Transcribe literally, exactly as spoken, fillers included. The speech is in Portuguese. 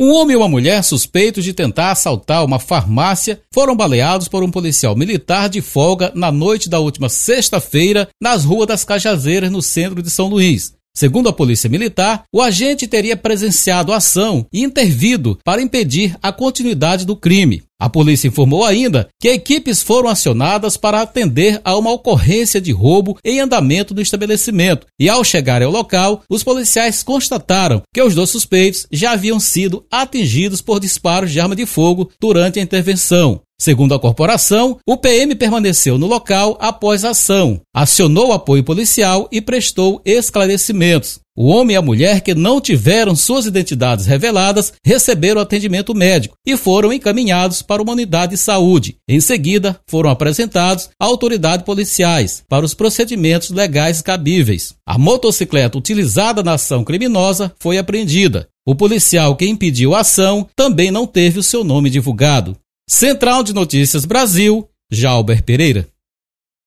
Um homem e uma mulher suspeitos de tentar assaltar uma farmácia foram baleados por um policial militar de folga na noite da última sexta-feira nas ruas das Cajazeiras, no centro de São Luís. Segundo a Polícia Militar, o agente teria presenciado a ação e intervido para impedir a continuidade do crime. A polícia informou ainda que equipes foram acionadas para atender a uma ocorrência de roubo em andamento do estabelecimento e, ao chegarem ao local, os policiais constataram que os dois suspeitos já haviam sido atingidos por disparos de arma de fogo durante a intervenção. Segundo a corporação, o P M permaneceu no local após a ação, acionou o apoio policial e prestou esclarecimentos. O homem e a mulher, que não tiveram suas identidades reveladas, receberam atendimento médico e foram encaminhados para uma unidade de saúde. Em seguida, foram apresentados a autoridades policiais para os procedimentos legais cabíveis. A motocicleta utilizada na ação criminosa foi apreendida. O policial que impediu a ação também não teve o seu nome divulgado. Central de Notícias Brasil, Jalber Pereira.